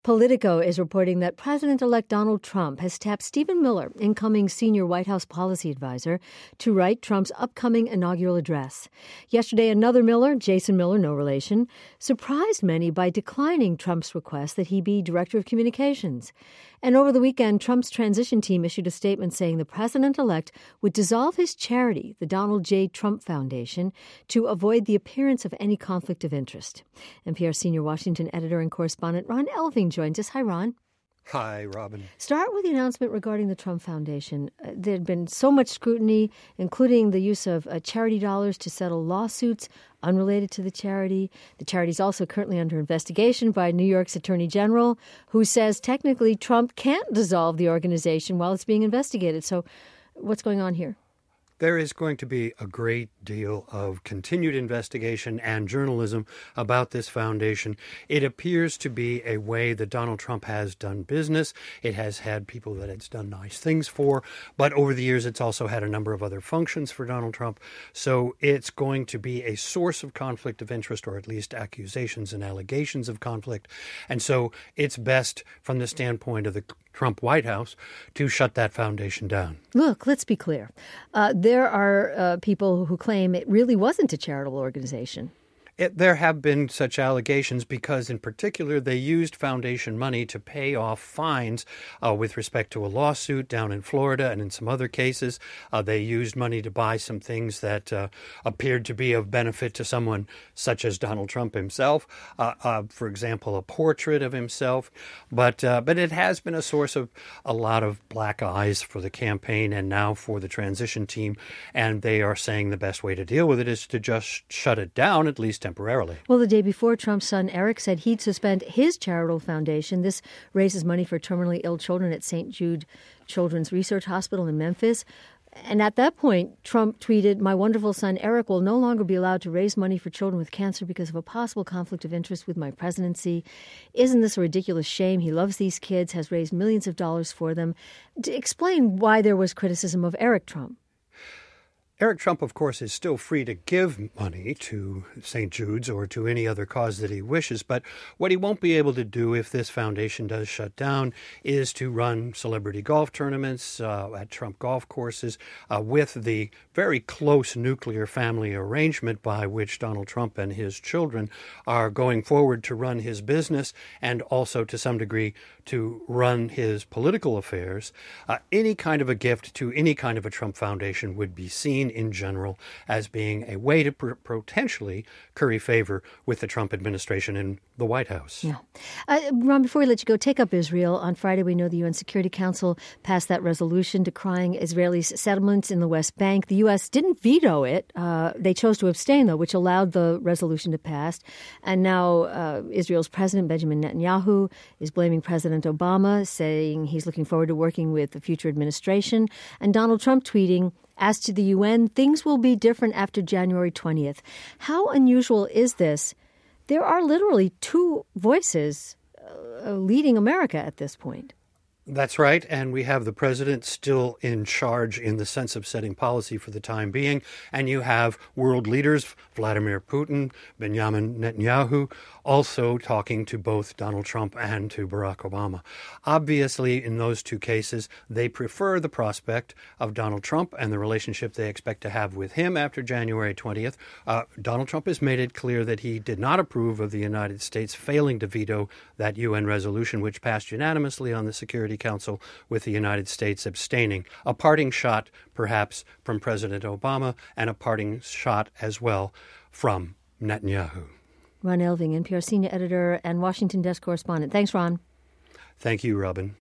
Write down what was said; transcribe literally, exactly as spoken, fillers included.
Politico is reporting that President-elect Donald Trump has tapped Stephen Miller, incoming senior White House policy advisor, to write Trump's upcoming inaugural address. Yesterday, another Miller, Jason Miller, no relation, surprised many by declining Trump's request that he be director of communications. And over the weekend, Trump's transition team issued a statement saying the president-elect would dissolve his charity, the Donald J. Trump Foundation, to avoid the appearance of any conflict of interest. N P R senior Washington editor and correspondent Ron Elving joins us. Hi, Ron. Hi, Robin. Start with the announcement regarding the Trump Foundation. Uh, there had been so much scrutiny, including the use of uh, charity dollars to settle lawsuits unrelated to the charity. The charity is also currently under investigation by New York's Attorney General, who says technically Trump can't dissolve the organization while it's being investigated. So what's going on here? There is going to be a great deal of continued investigation and journalism about this foundation. It appears to be a way that Donald Trump has done business. It has had people that it's done nice things for, but over the years it's also had a number of other functions for Donald Trump. So it's going to be a source of conflict of interest, or at least accusations and allegations of conflict. And so it's best from the standpoint of the Trump White House to shut that foundation down. Look, let's be clear. Uh, there are uh, people who claim it really wasn't a charitable organization. It, there have been such allegations because, in particular, they used foundation money to pay off fines uh, with respect to a lawsuit down in Florida and in some other cases. Uh, they used money to buy some things that uh, appeared to be of benefit to someone such as Donald Trump himself. Uh, uh, for example, a portrait of himself. But uh, but it has been a source of a lot of black eyes for the campaign and now for the transition team. And they are saying the best way to deal with it is to just shut it down, at least temporarily. Well, the day before, Trump's son Eric said he'd suspend his charitable foundation. This raises money for terminally ill children at Saint Jude Children's Research Hospital in Memphis. And at that point, Trump tweeted, "My wonderful son Eric will no longer be allowed to raise money for children with cancer because of a possible conflict of interest with my presidency. Isn't this a ridiculous shame? He loves these kids, has raised millions of dollars for them." To explain why there was criticism of Eric Trump. Eric Trump, of course, is still free to give money to Saint Jude's or to any other cause that he wishes. But what he won't be able to do if this foundation does shut down is to run celebrity golf tournaments uh, at Trump golf courses uh, with the very close nuclear family arrangement by which Donald Trump and his children are going forward to run his business and also to some degree to run his political affairs. Uh, any kind of a gift to any kind of a Trump foundation would be seen in general as being a way to pr- potentially curry favor with the Trump administration and the White House. Yeah. Uh, Ron, before we let you go, take up Israel. On Friday, we know the U N Security Council passed that resolution decrying Israeli settlements in the West Bank. The U S didn't veto it. Uh, they chose to abstain, though, which allowed the resolution to pass. And now uh, Israel's President Benjamin Netanyahu is blaming President Obama, saying he's looking forward to working with the future administration. And Donald Trump tweeting, "As to the U N, things will be different after January twentieth. How unusual is this? There are literally two voices uh, leading America at this point." That's right. And we have the president still in charge in the sense of setting policy for the time being. And you have world leaders, Vladimir Putin, Benjamin Netanyahu, also talking to both Donald Trump and to Barack Obama. Obviously, in those two cases, they prefer the prospect of Donald Trump and the relationship they expect to have with him after January twentieth. Uh, Donald Trump has made it clear that he did not approve of the United States failing to veto that U N resolution, which passed unanimously on the Security Council, with the United States abstaining. A parting shot, perhaps, from President Obama, and a parting shot as well from Netanyahu. Ron Elving, N P R senior editor and Washington desk correspondent. Thanks, Ron. Thank you, Robin.